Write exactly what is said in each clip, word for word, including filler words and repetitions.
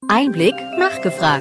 Einblick nachgefragt.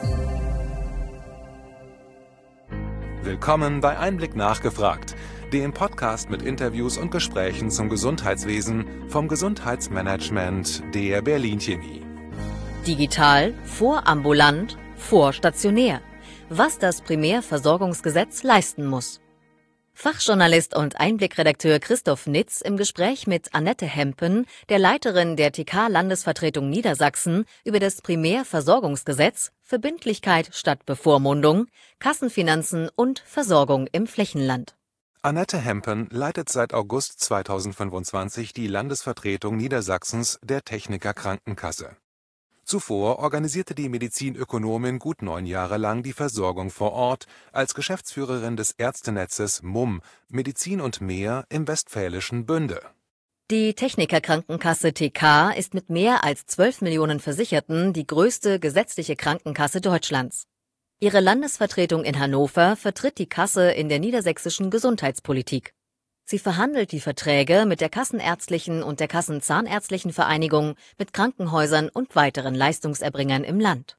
Willkommen bei Einblick nachgefragt, dem Podcast mit Interviews und Gesprächen zum Gesundheitswesen vom Gesundheitsmanagement der Berlin Chemie. Digital, vorambulant, vorstationär. Was das Primärversorgungsgesetz leisten muss. Fachjournalist und Einblickredakteur Christoph Nitz im Gespräch mit Annette Hempen, der Leiterin der T K-Landesvertretung Niedersachsen, über das Primärversorgungsgesetz, Verbindlichkeit statt Bevormundung, Kassenfinanzen und Versorgung im Flächenland. Annette Hempen leitet seit August zweitausendfünfundzwanzig die Landesvertretung Niedersachsens der Techniker Krankenkasse. Zuvor organisierte die Medizinökonomin gut neun Jahre lang die Versorgung vor Ort als Geschäftsführerin des Ärztenetzes M U M Medizin und mehr im westfälischen Bünde. Die Techniker Krankenkasse T K ist mit mehr als zwölf Millionen Versicherten die größte gesetzliche Krankenkasse Deutschlands. Ihre Landesvertretung in Hannover vertritt die Kasse in der niedersächsischen Gesundheitspolitik. Sie verhandelt die Verträge mit der Kassenärztlichen und der Kassenzahnärztlichen Vereinigung, mit Krankenhäusern und weiteren Leistungserbringern im Land.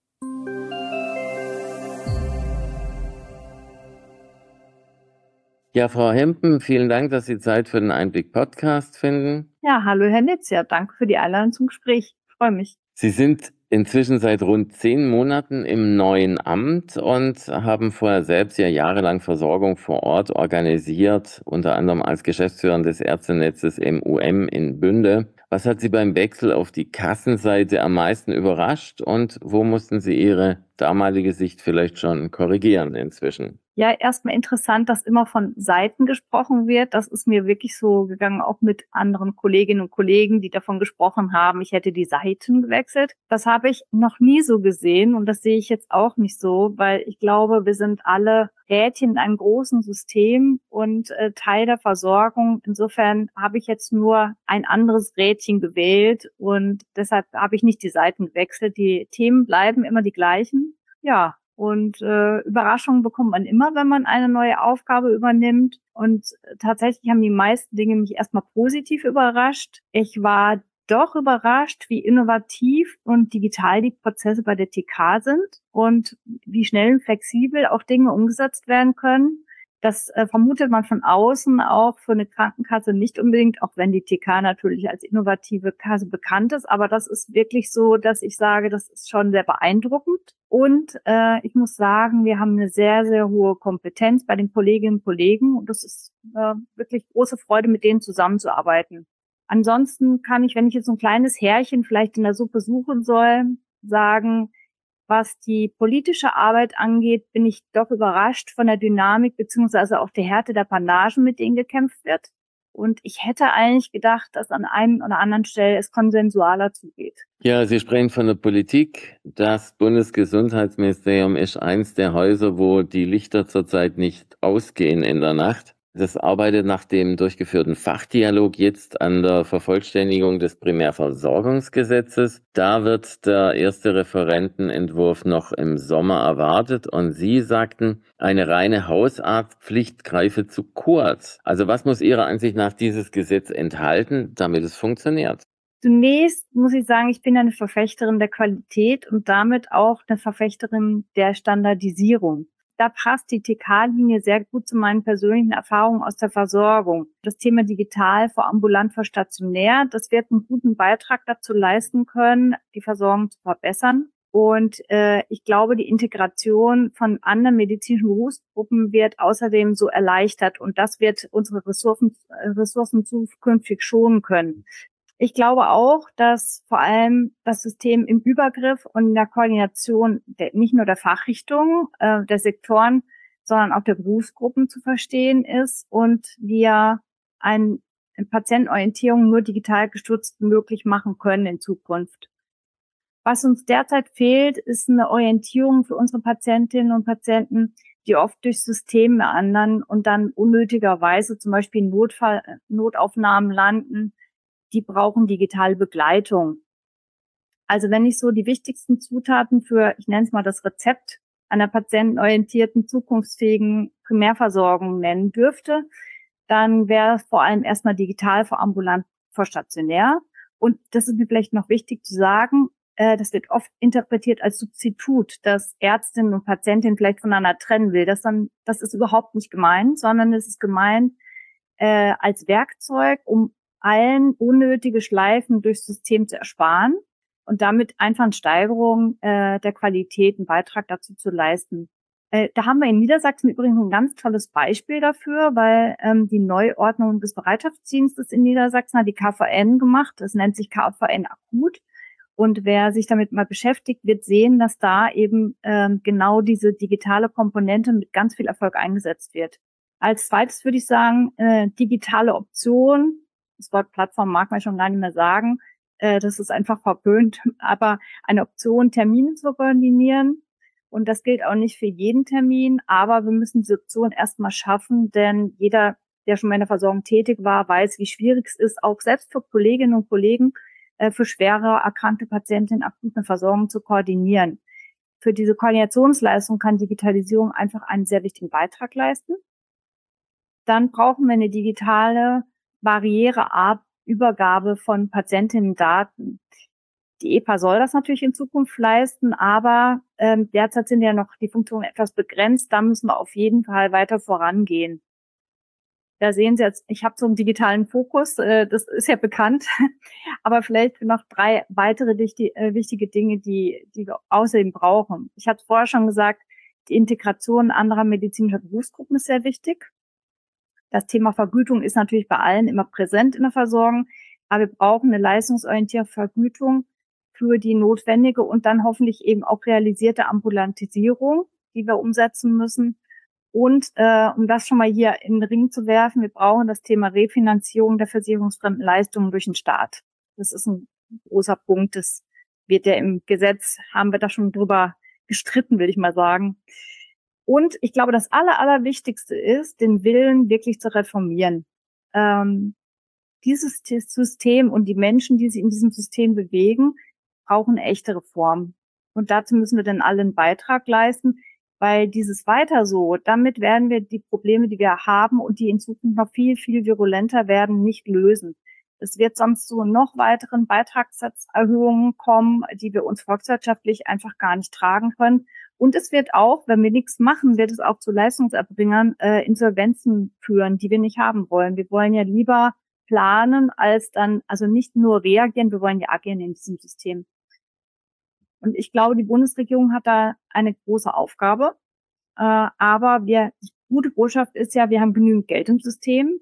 Ja, Frau Hempen, vielen Dank, dass Sie Zeit für den Einblick-Podcast finden. Ja, hallo Herr Nitz, ja, danke für die Einladung zum Gespräch. Ich freue mich. Sie sind inzwischen seit rund zehn Monaten im neuen Amt und haben vorher selbst ja jahrelang Versorgung vor Ort organisiert, unter anderem als Geschäftsführer des Ärztenetzes M U M in Bünde. Was hat Sie beim Wechsel auf die Kassenseite am meisten überrascht und wo mussten Sie Ihre damalige Sicht vielleicht schon korrigieren inzwischen? Ja, erstmal interessant, dass immer von Seiten gesprochen wird. Das ist mir wirklich so gegangen, auch mit anderen Kolleginnen und Kollegen, die davon gesprochen haben, ich hätte die Seiten gewechselt. Das habe ich noch nie so gesehen und das sehe ich jetzt auch nicht so, weil ich glaube, wir sind alle Rädchen in einem großen System und äh, Teil der Versorgung. Insofern habe ich jetzt nur ein anderes Rädchen gewählt und deshalb habe ich nicht die Seiten gewechselt. Die Themen bleiben immer die gleichen. Ja. Und äh, Überraschungen bekommt man immer, wenn man eine neue Aufgabe übernimmt. Und tatsächlich haben die meisten Dinge mich erstmal positiv überrascht. Ich war doch überrascht, wie innovativ und digital die Prozesse bei der T K sind und wie schnell und flexibel auch Dinge umgesetzt werden können. Das äh, vermutet man von außen auch für eine Krankenkasse nicht unbedingt, auch wenn die T K natürlich als innovative Kasse bekannt ist. Aber das ist wirklich so, dass ich sage, das ist schon sehr beeindruckend. Und äh, ich muss sagen, wir haben eine sehr, sehr hohe Kompetenz bei den Kolleginnen und Kollegen. Und das ist äh, wirklich große Freude, mit denen zusammenzuarbeiten. Ansonsten kann ich, wenn ich jetzt so ein kleines Härchen vielleicht in der Suppe suchen soll, sagen, was die politische Arbeit angeht, bin ich doch überrascht von der Dynamik beziehungsweise auch der Härte der Bandagen, mit denen gekämpft wird. Und ich hätte eigentlich gedacht, dass an einem oder anderen Stelle es konsensualer zugeht. Ja, Sie sprechen von der Politik. Das Bundesgesundheitsministerium ist eins der Häuser, wo die Lichter zurzeit nicht ausgehen in der Nacht. Das arbeitet nach dem durchgeführten Fachdialog jetzt an der Vervollständigung des Primärversorgungsgesetzes. Da wird der erste Referentenentwurf noch im Sommer erwartet und Sie sagten, eine reine Hausarztpflicht greife zu kurz. Also was muss Ihrer Ansicht nach dieses Gesetz enthalten, damit es funktioniert? Zunächst muss ich sagen, ich bin eine Verfechterin der Qualität und damit auch eine Verfechterin der Standardisierung. Da passt die T K-Linie sehr gut zu meinen persönlichen Erfahrungen aus der Versorgung. Das Thema digital vor ambulant vor stationär, das wird einen guten Beitrag dazu leisten können, die Versorgung zu verbessern. Und äh, ich glaube, die Integration von anderen medizinischen Berufsgruppen wird außerdem so erleichtert und das wird unsere Ressourcen, Ressourcen zukünftig schonen können. Ich glaube auch, dass vor allem das System im Übergriff und in der Koordination der, nicht nur der Fachrichtungen, äh, der Sektoren, sondern auch der Berufsgruppen zu verstehen ist und wir eine Patientenorientierung nur digital gestützt möglich machen können in Zukunft. Was uns derzeit fehlt, ist eine Orientierung für unsere Patientinnen und Patienten, die oft durch Systeme meandern und dann unnötigerweise zum Beispiel in Notfall, Notaufnahmen landen. Die brauchen digitale Begleitung. Also wenn ich so die wichtigsten Zutaten für, ich nenne es mal das Rezept einer patientenorientierten, zukunftsfähigen Primärversorgung nennen dürfte, dann wäre es vor allem erstmal digital vor ambulant vor stationär. Und das ist mir vielleicht noch wichtig zu sagen, äh, das wird oft interpretiert als Substitut, dass Ärztin und Patientin vielleicht voneinander trennen will. Das dann, das ist überhaupt nicht gemeint, sondern es ist gemeint äh, als Werkzeug, um allen unnötige Schleifen durchs System zu ersparen und damit einfach eine Steigerung äh, der Qualität, einen Beitrag dazu zu leisten. Äh, da haben wir in Niedersachsen übrigens ein ganz tolles Beispiel dafür, weil ähm, die Neuordnung des Bereitschaftsdienstes in Niedersachsen hat die K V N gemacht. Das nennt sich K V N akut. Und wer sich damit mal beschäftigt, wird sehen, dass da eben ähm, genau diese digitale Komponente mit ganz viel Erfolg eingesetzt wird. Als zweites würde ich sagen, äh, digitale Option. Das Wort Plattform mag man schon gar nicht mehr sagen. Äh, das ist einfach verpönt. Aber eine Option, Termine zu koordinieren. Und das gilt auch nicht für jeden Termin. Aber wir müssen diese Option erstmal schaffen, denn jeder, der schon mal in der Versorgung tätig war, weiß, wie schwierig es ist, auch selbst für Kolleginnen und Kollegen, äh, für schwere erkrankte Patientinnen akut eine Versorgung zu koordinieren. Für diese Koordinationsleistung kann Digitalisierung einfach einen sehr wichtigen Beitrag leisten. Dann brauchen wir eine digitale Barriereübergabe von Patientinnendaten. Die E P A soll das natürlich in Zukunft leisten, aber ähm, derzeit sind ja noch die Funktionen etwas begrenzt. Da müssen wir auf jeden Fall weiter vorangehen. Da sehen Sie jetzt, ich habe so einen digitalen Fokus, äh, das ist ja bekannt, aber vielleicht noch drei weitere wichtige, äh, wichtige Dinge, die, die wir außerdem brauchen. Ich hatte vorher schon gesagt, die Integration anderer medizinischer Berufsgruppen ist sehr wichtig. Das Thema Vergütung ist natürlich bei allen immer präsent in der Versorgung, aber wir brauchen eine leistungsorientierte Vergütung für die notwendige und dann hoffentlich eben auch realisierte Ambulantisierung, die wir umsetzen müssen. Und äh, um das schon mal hier in den Ring zu werfen, wir brauchen das Thema Refinanzierung der versicherungsfremden Leistungen durch den Staat. Das ist ein großer Punkt. Das wird ja im Gesetz, haben wir da schon drüber gestritten, will ich mal sagen. Und ich glaube, das Aller, Allerwichtigste ist, den Willen wirklich zu reformieren. Ähm, dieses System und die Menschen, die sich in diesem System bewegen, brauchen eine echte Reform. Und dazu müssen wir dann alle einen Beitrag leisten, weil dieses weiter so, damit werden wir die Probleme, die wir haben und die in Zukunft noch viel, viel virulenter werden, nicht lösen. Es wird sonst zu noch weiteren Beitragssatzerhöhungen kommen, die wir uns volkswirtschaftlich einfach gar nicht tragen können. Und es wird auch, wenn wir nichts machen, wird es auch zu Leistungserbringern äh, Insolvenzen führen, die wir nicht haben wollen. Wir wollen ja lieber planen, als dann, also nicht nur reagieren, wir wollen ja agieren in diesem System. Und ich glaube, die Bundesregierung hat da eine große Aufgabe. Äh, aber wir, die gute Botschaft ist ja, wir haben genügend Geld im System.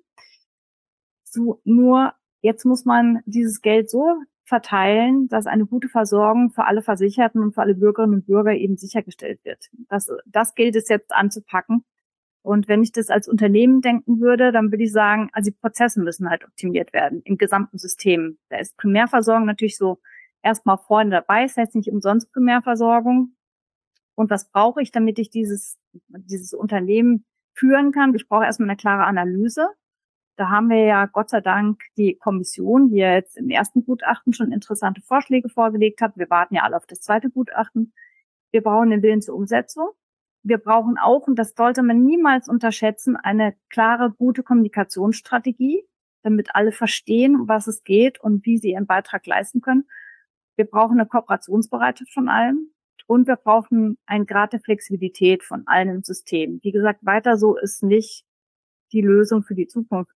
So, nur jetzt muss man dieses Geld so verteilen, dass eine gute Versorgung für alle Versicherten und für alle Bürgerinnen und Bürger eben sichergestellt wird. Das, das gilt es jetzt anzupacken. Und wenn ich das als Unternehmen denken würde, dann würde ich sagen, also die Prozesse müssen halt optimiert werden im gesamten System. Da ist Primärversorgung natürlich so erstmal vorne dabei, das heißt nicht umsonst Primärversorgung. Und was brauche ich, damit ich dieses, dieses Unternehmen führen kann? Ich brauche erstmal eine klare Analyse. Da haben wir ja Gott sei Dank die Kommission, die ja jetzt im ersten Gutachten schon interessante Vorschläge vorgelegt hat. Wir warten ja alle auf das zweite Gutachten. Wir brauchen den Willen zur Umsetzung. Wir brauchen auch, und das sollte man niemals unterschätzen, eine klare, gute Kommunikationsstrategie, damit alle verstehen, um was es geht und wie sie ihren Beitrag leisten können. Wir brauchen eine Kooperationsbereitschaft von allen und wir brauchen einen Grad der Flexibilität von allen im System. Wie gesagt, weiter so ist nicht die Lösung für die Zukunft.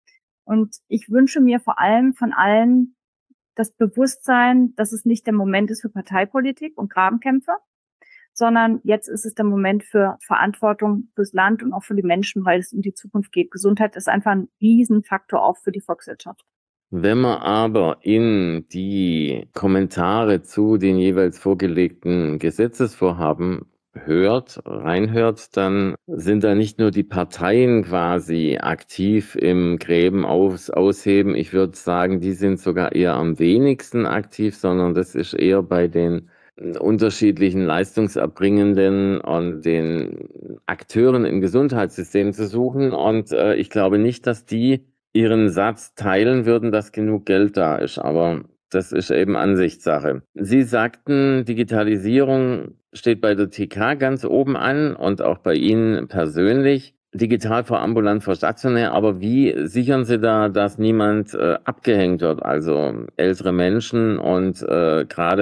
Und ich wünsche mir vor allem von allen das Bewusstsein, dass es nicht der Moment ist für Parteipolitik und Grabenkämpfe, sondern jetzt ist es der Moment für Verantwortung fürs Land und auch für die Menschen, weil es um die Zukunft geht. Gesundheit ist einfach ein Riesenfaktor auch für die Volkswirtschaft. Wenn man aber in die Kommentare zu den jeweils vorgelegten Gesetzesvorhaben hört, reinhört, dann sind da nicht nur die Parteien quasi aktiv im Gräben aus, ausheben. Ich würde sagen, die sind sogar eher am wenigsten aktiv, sondern das ist eher bei den unterschiedlichen Leistungserbringenden und den Akteuren im Gesundheitssystem zu suchen. Und äh, ich glaube nicht, dass die ihren Satz teilen würden, dass genug Geld da ist. Aber das ist eben Ansichtssache. Sie sagten, Digitalisierung steht bei der T K ganz oben an und auch bei Ihnen persönlich. Digital vor ambulant vor stationär. Aber wie sichern Sie da, dass niemand äh, abgehängt wird? Also ältere Menschen und äh, gerade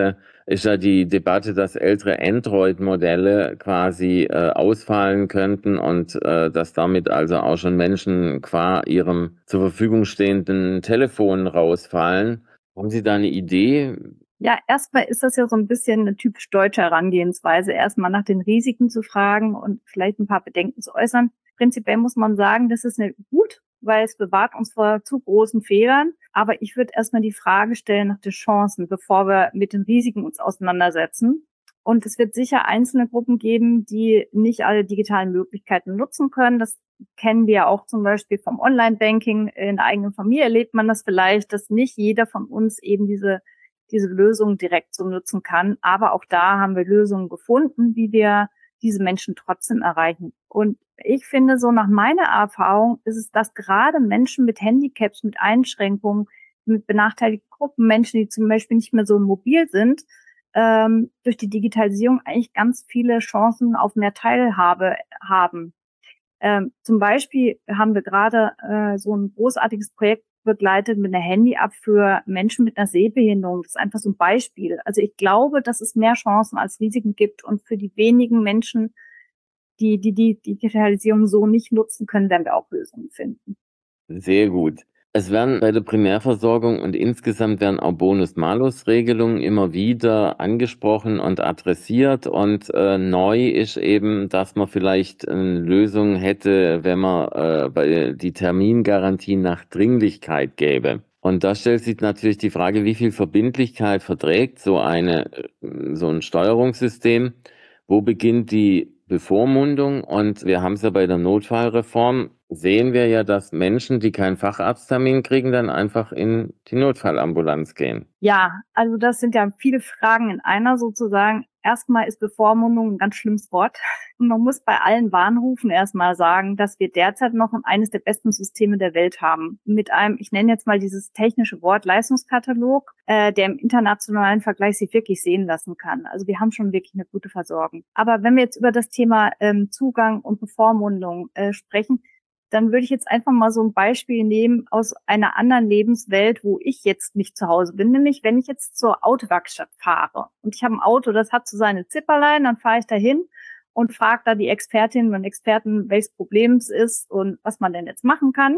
ist ja die Debatte, dass ältere Android-Modelle quasi äh, ausfallen könnten und äh, dass damit also auch schon Menschen qua ihrem zur Verfügung stehenden Telefon rausfallen. Haben Sie da eine Idee? Ja, erstmal ist das ja so ein bisschen eine typisch deutsche Herangehensweise, erstmal nach den Risiken zu fragen und vielleicht ein paar Bedenken zu äußern. Prinzipiell muss man sagen, das ist nicht gut, weil es bewahrt uns vor zu großen Fehlern. Aber ich würde erstmal die Frage stellen nach den Chancen, bevor wir mit den Risiken uns auseinandersetzen. Und es wird sicher einzelne Gruppen geben, die nicht alle digitalen Möglichkeiten nutzen können. Das kennen wir auch zum Beispiel vom Online-Banking. In der eigenen Familie erlebt man das vielleicht, dass nicht jeder von uns eben diese diese Lösung direkt so nutzen kann. Aber auch da haben wir Lösungen gefunden, wie wir diese Menschen trotzdem erreichen. Und ich finde, so nach meiner Erfahrung ist es, dass gerade Menschen mit Handicaps, mit Einschränkungen, mit benachteiligten Gruppen, Menschen, die zum Beispiel nicht mehr so mobil sind, ähm, durch die Digitalisierung eigentlich ganz viele Chancen auf mehr Teilhabe haben. Ähm, zum Beispiel haben wir gerade äh, so ein großartiges Projekt begleitet mit einer Handy-App für Menschen mit einer Sehbehinderung. Das ist einfach so ein Beispiel. Also ich glaube, dass es mehr Chancen als Risiken gibt und für die wenigen Menschen, die die, die Digitalisierung so nicht nutzen können, werden wir auch Lösungen finden. Sehr gut. Es werden bei der Primärversorgung und insgesamt werden auch Bonus-Malus-Regelungen immer wieder angesprochen und adressiert. Und äh, neu ist eben, dass man vielleicht eine Lösung hätte, wenn man äh, bei die Termingarantie nach Dringlichkeit gäbe. Und da stellt sich natürlich die Frage, wie viel Verbindlichkeit verträgt so eine so ein Steuerungssystem? Wo beginnt die Bevormundung? Und wir haben es ja bei der Notfallreform, sehen wir ja, dass Menschen, die keinen Facharzttermin kriegen, dann einfach in die Notfallambulanz gehen. Ja, also das sind ja viele Fragen in einer sozusagen. Erstmal ist Bevormundung ein ganz schlimmes Wort. Und man muss bei allen Warnrufen erstmal sagen, dass wir derzeit noch eines der besten Systeme der Welt haben. Mit einem, ich nenne jetzt mal dieses technische Wort Leistungskatalog, äh, der im internationalen Vergleich sich wirklich sehen lassen kann. Also wir haben schon wirklich eine gute Versorgung. Aber wenn wir jetzt über das Thema ähm, Zugang und Bevormundung äh, sprechen, dann würde ich jetzt einfach mal so ein Beispiel nehmen aus einer anderen Lebenswelt, wo ich jetzt nicht zu Hause bin. Nämlich, wenn ich jetzt zur Autowerkstatt fahre und ich habe ein Auto, das hat so seine Zipperlein, dann fahre ich da hin und frage da die Expertinnen und Experten, welches Problem es ist und was man denn jetzt machen kann.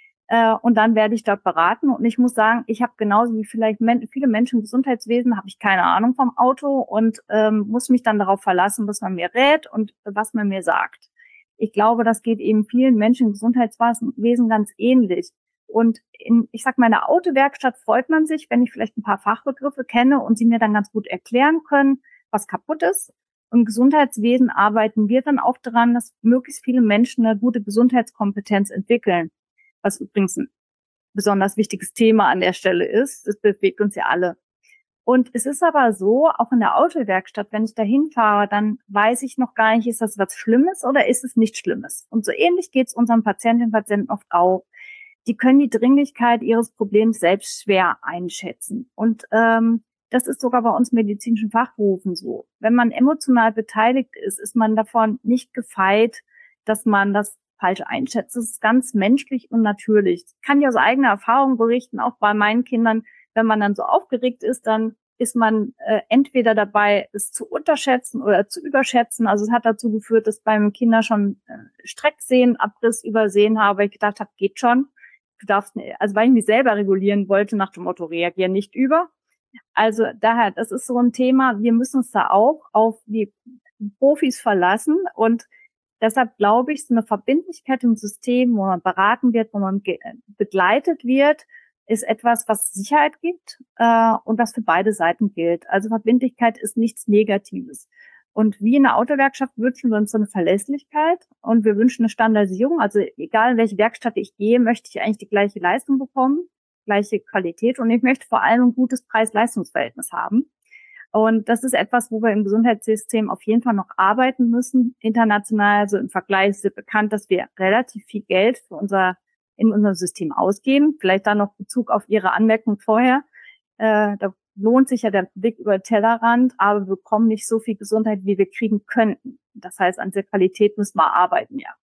Und dann werde ich dort beraten. Und ich muss sagen, ich habe genauso wie vielleicht viele Menschen im Gesundheitswesen, habe ich keine Ahnung vom Auto und ähm, muss mich dann darauf verlassen, was man mir rät und was man mir sagt. Ich glaube, das geht eben vielen Menschen im Gesundheitswesen ganz ähnlich. Und in, ich sag mal, in der Autowerkstatt freut man sich, wenn ich vielleicht ein paar Fachbegriffe kenne und sie mir dann ganz gut erklären können, was kaputt ist. Im Gesundheitswesen arbeiten wir dann auch daran, dass möglichst viele Menschen eine gute Gesundheitskompetenz entwickeln. Was übrigens ein besonders wichtiges Thema an der Stelle ist. Das bewegt uns ja alle. Und es ist aber so, auch in der Autowerkstatt, wenn ich da hinfahre, dann weiß ich noch gar nicht, ist das was Schlimmes oder ist es nicht Schlimmes. Und so ähnlich geht es unseren Patientinnen und Patienten oft auch. Die können die Dringlichkeit ihres Problems selbst schwer einschätzen. Und ähm, das ist sogar bei uns medizinischen Fachberufen so. Wenn man emotional beteiligt ist, ist man davon nicht gefeit, dass man das falsch einschätzt. Das ist ganz menschlich und natürlich. Ich kann ja aus eigener Erfahrung berichten, auch bei meinen Kindern. Wenn man dann so aufgeregt ist, dann ist man äh, entweder dabei, es zu unterschätzen oder zu überschätzen. Also es hat dazu geführt, dass beim Kinder schon äh, Strecksehen, Abriss übersehen habe. Ich gedacht habe, geht schon. Du darfst nicht, also weil ich mich selber regulieren wollte, nach dem Motto, reagier nicht über. Also daher, das ist so ein Thema. Wir müssen uns da auch auf die Profis verlassen und deshalb glaube ich, so eine Verbindlichkeit im System, wo man beraten wird, wo man begleitet wird, ist etwas, was Sicherheit gibt äh, und was für beide Seiten gilt. Also Verbindlichkeit ist nichts Negatives. Und wie in der Autowerkstatt wünschen wir uns so eine Verlässlichkeit und wir wünschen eine Standardisierung. Also egal in welche Werkstatt ich gehe, möchte ich eigentlich die gleiche Leistung bekommen, gleiche Qualität und ich möchte vor allem ein gutes Preis-Leistungs-Verhältnis haben. Und das ist etwas, wo wir im Gesundheitssystem auf jeden Fall noch arbeiten müssen. International, also im Vergleich ist bekannt, dass wir relativ viel Geld für unser in unserem System ausgeben. Vielleicht da noch Bezug auf Ihre Anmerkung vorher. Äh, da lohnt sich ja der Blick über den Tellerrand, aber wir bekommen nicht so viel Gesundheit, wie wir kriegen könnten. Das heißt, an der Qualität müssen wir arbeiten, ja.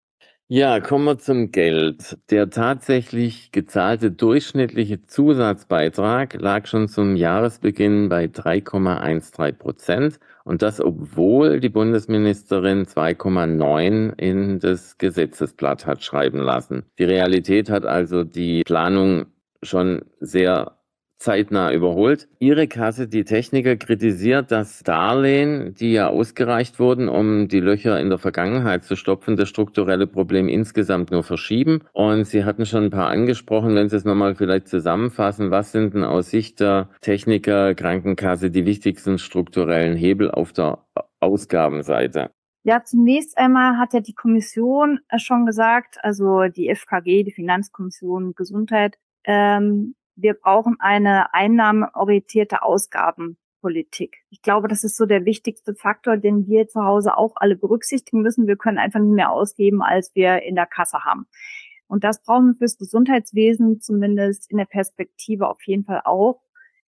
Ja, kommen wir zum Geld. Der tatsächlich gezahlte durchschnittliche Zusatzbeitrag lag schon zum Jahresbeginn bei drei Komma dreizehn Prozent und das, obwohl die Bundesministerin zwei Komma neun in das Gesetzesblatt hat schreiben lassen. Die Realität hat also die Planung schon sehr zeitnah überholt. Ihre Kasse, die Techniker, kritisiert, dass Darlehen, die ja ausgereicht wurden, um die Löcher in der Vergangenheit zu stopfen, das strukturelle Problem insgesamt nur verschieben. Und Sie hatten schon ein paar angesprochen, wenn Sie es nochmal vielleicht zusammenfassen, was sind denn aus Sicht der Techniker, Krankenkasse die wichtigsten strukturellen Hebel auf der Ausgabenseite? Ja, zunächst einmal hat ja die Kommission schon gesagt, also die F K G, die Finanzkommission Gesundheit, ähm, wir brauchen eine einnahmenorientierte Ausgabenpolitik. Ich glaube, das ist so der wichtigste Faktor, den wir zu Hause auch alle berücksichtigen müssen. Wir können einfach nicht mehr ausgeben, als wir in der Kasse haben. Und das brauchen wir fürs Gesundheitswesen zumindest in der Perspektive auf jeden Fall auch.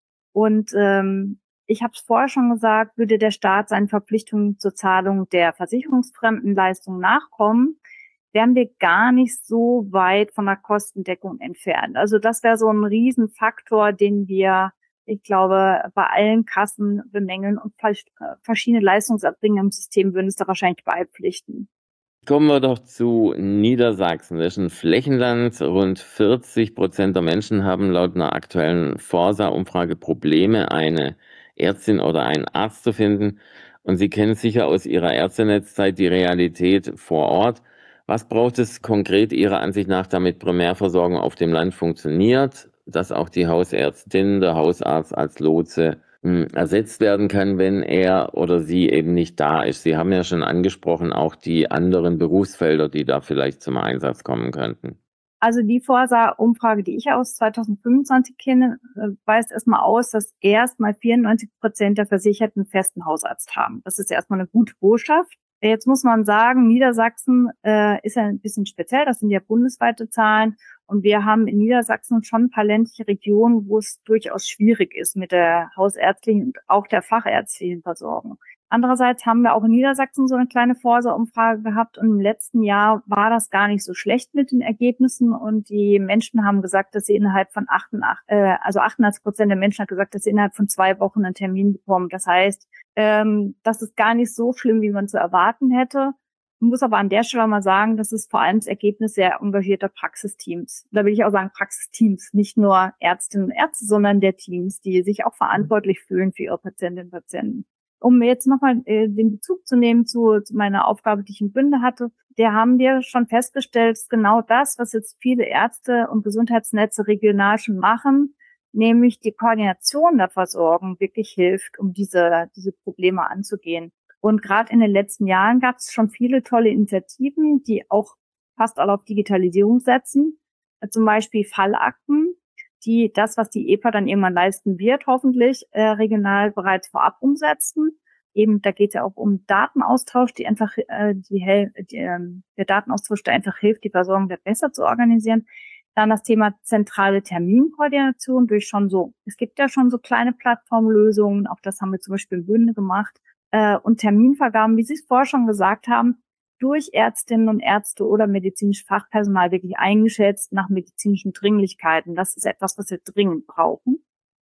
Und ähm, ich habe es vorher schon gesagt, würde der Staat seinen Verpflichtungen zur Zahlung der versicherungsfremden Leistungen nachkommen, wären wir gar nicht so weit von der Kostendeckung entfernt. Also das wäre so ein Riesenfaktor, den wir, ich glaube, bei allen Kassen bemängeln und verschiedene Leistungserbringer im System würden es da wahrscheinlich beipflichten. Kommen wir doch zu Niedersachsen. Das ist ein Flächenland. Rund vierzig Prozent der Menschen haben laut einer aktuellen Forsa-Umfrage Probleme, eine Ärztin oder einen Arzt zu finden. Und Sie kennen sicher aus Ihrer Ärztenetzzeit die Realität vor Ort. Was braucht es konkret Ihrer Ansicht nach, damit Primärversorgung auf dem Land funktioniert, dass auch die Hausärztin, der Hausarzt als Lotse mh, ersetzt werden kann, wenn er oder sie eben nicht da ist? Sie haben ja schon angesprochen, auch die anderen Berufsfelder, die da vielleicht zum Einsatz kommen könnten. Also die Forsa-Umfrage, die ich aus zweitausendfünfundzwanzig kenne, weist erstmal aus, dass erstmal vierundneunzig Prozent der Versicherten einen festen Hausarzt haben. Das ist erstmal eine gute Botschaft. Jetzt muss man sagen, Niedersachsen äh, ist ja ein bisschen speziell. Das sind ja bundesweite Zahlen. Und wir haben in Niedersachsen schon ein paar ländliche Regionen, wo es durchaus schwierig ist mit der hausärztlichen und auch der fachärztlichen Versorgung. Andererseits haben wir auch in Niedersachsen so eine kleine Forsa-Umfrage gehabt und im letzten Jahr war das gar nicht so schlecht mit den Ergebnissen und die Menschen haben gesagt, dass sie innerhalb von achtundachtzig, äh, also achtundachtzig Prozent der Menschen hat gesagt, dass sie innerhalb von zwei Wochen einen Termin bekommen. Das heißt, ähm, das ist gar nicht so schlimm, wie man zu erwarten hätte. Ich muss aber an der Stelle mal sagen, das ist vor allem das Ergebnis sehr engagierter Praxisteams. Da will ich auch sagen Praxisteams, nicht nur Ärztinnen und Ärzte, sondern der Teams, die sich auch verantwortlich fühlen für ihre Patientinnen und Patienten. Um jetzt nochmal äh, den Bezug zu nehmen zu, zu meiner Aufgabe, die ich in Bünde hatte, der haben wir schon festgestellt, ist genau das, was jetzt viele Ärzte und Gesundheitsnetze regional schon machen, nämlich die Koordination der Versorgung wirklich hilft, um diese, diese Probleme anzugehen. Und gerade in den letzten Jahren gab es schon viele tolle Initiativen, die auch fast alle auf Digitalisierung setzen. Zum Beispiel Fallakten, die das, was die E P A dann irgendwann leisten wird, hoffentlich äh, regional bereits vorab umsetzen. Eben, da geht es ja auch um Datenaustausch, die einfach äh, die, die ähm, der Datenaustausch, der einfach hilft, die Versorgung da besser zu organisieren. Dann das Thema zentrale Terminkoordination durch schon so, es gibt ja schon so kleine Plattformlösungen, auch das haben wir zum Beispiel in Bünde gemacht, äh, und Terminvergaben, wie Sie es vorher schon gesagt haben, durch Ärztinnen und Ärzte oder medizinisches Fachpersonal wirklich eingeschätzt nach medizinischen Dringlichkeiten. Das ist etwas, was wir dringend brauchen.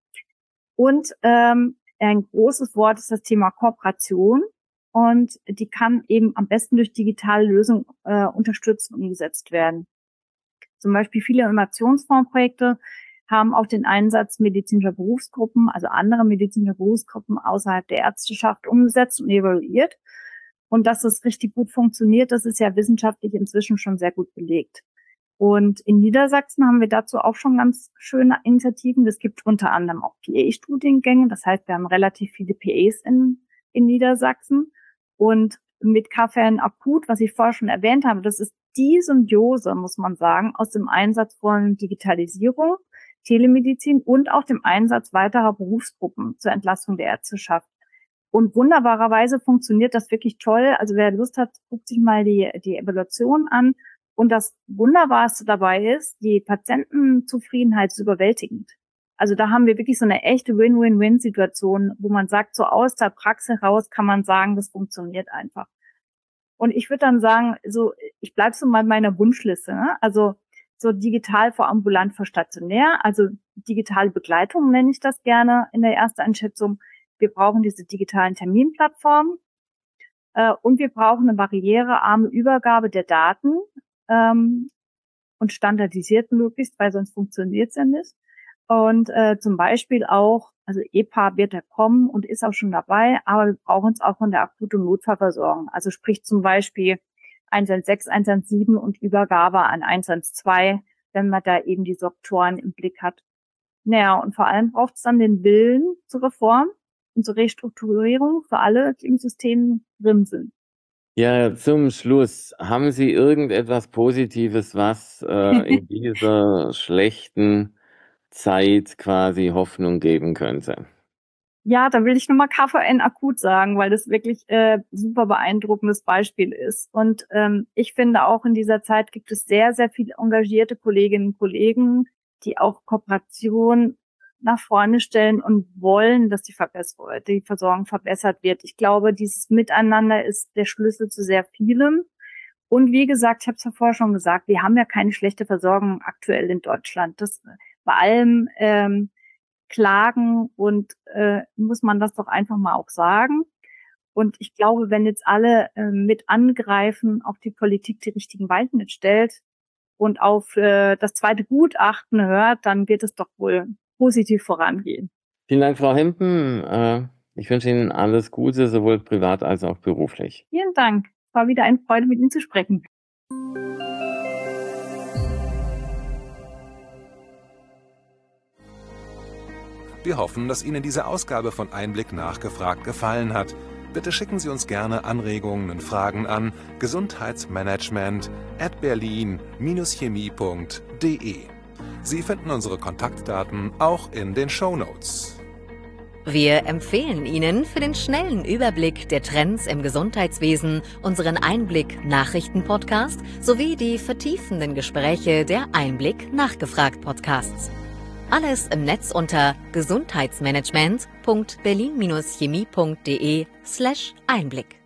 Und ähm, ein großes Wort ist das Thema Kooperation. Und die kann eben am besten durch digitale Lösungen äh, unterstützt und umgesetzt werden. Zum Beispiel viele Innovationsfondsprojekte haben auch den Einsatz medizinischer Berufsgruppen, also andere medizinischer Berufsgruppen außerhalb der Ärzteschaft umgesetzt und evaluiert. Und dass es richtig gut funktioniert, das ist ja wissenschaftlich inzwischen schon sehr gut belegt. Und in Niedersachsen haben wir dazu auch schon ganz schöne Initiativen. Es gibt unter anderem auch P A-Studiengänge. Das heißt, wir haben relativ viele P As in, in Niedersachsen. Und mit K V N Akut, was ich vorher schon erwähnt habe, das ist die Symbiose, muss man sagen, aus dem Einsatz von Digitalisierung, Telemedizin und auch dem Einsatz weiterer Berufsgruppen zur Entlastung der Ärzteschaft. Und wunderbarerweise funktioniert das wirklich toll. Also wer Lust hat, guckt sich mal die, die Evaluation an. Und das Wunderbarste dabei ist, die Patientenzufriedenheit ist überwältigend. Also da haben wir wirklich so eine echte Win-Win-Win-Situation, wo man sagt, so aus der Praxis raus kann man sagen, das funktioniert einfach. Und ich würde dann sagen, so, ich bleib so mal meiner Wunschliste, ne? Also so digital vor ambulant vor stationär, also digitale Begleitung nenne ich das gerne in der Ersteinschätzung. Wir brauchen diese digitalen Terminplattformen äh, und wir brauchen eine barrierearme Übergabe der Daten ähm, und standardisiert möglichst, weil sonst funktioniert es ja nicht. Und äh, zum Beispiel auch, also E P A wird da kommen und ist auch schon dabei, aber wir brauchen es auch von der akuten Notfallversorgung. Also sprich zum Beispiel eins eins sechs, eins eins sieben und Übergabe an eins eins zwei, wenn man da eben die Sektoren im Blick hat. Naja, und vor allem braucht es dann den Willen zur Reform und zur Restrukturierung für alle, die im System drin sind. Ja, zum Schluss, haben Sie irgendetwas Positives, was äh, in dieser schlechten Zeit quasi Hoffnung geben könnte? Ja, da will ich nochmal K V N akut sagen, weil das wirklich äh, super beeindruckendes Beispiel ist. Und ähm, ich finde auch in dieser Zeit gibt es sehr, sehr viele engagierte Kolleginnen und Kollegen, die auch Kooperation nach vorne stellen und wollen, dass die, Verbesserung, die Versorgung verbessert wird. Ich glaube, dieses Miteinander ist der Schlüssel zu sehr vielem. Und wie gesagt, ich habe es ja vorher schon gesagt, wir haben ja keine schlechte Versorgung aktuell in Deutschland. Das bei allem ähm, Klagen und äh, muss man das doch einfach mal auch sagen. Und ich glaube, wenn jetzt alle äh, mit angreifen, auch die Politik die richtigen Weichen stellt und auf äh, das zweite Gutachten hört, dann wird es doch wohl positiv vorangehen. Vielen Dank, Frau Hempen. Äh, ich wünsche Ihnen alles Gute, sowohl privat als auch beruflich. Vielen Dank. Es war wieder eine Freude, mit Ihnen zu sprechen. Wir hoffen, dass Ihnen diese Ausgabe von Einblick nachgefragt gefallen hat. Bitte schicken Sie uns gerne Anregungen und Fragen an gesundheitsmanagement at berlin dash chemie punkt de. Sie finden unsere Kontaktdaten auch in den Shownotes. Wir empfehlen Ihnen für den schnellen Überblick der Trends im Gesundheitswesen unseren Einblick-Nachrichten-Podcast sowie die vertiefenden Gespräche der Einblick Nachgefragt-Podcasts. Alles im Netz unter gesundheitsmanagement punkt berlin dash chemie punkt de slash Einblick.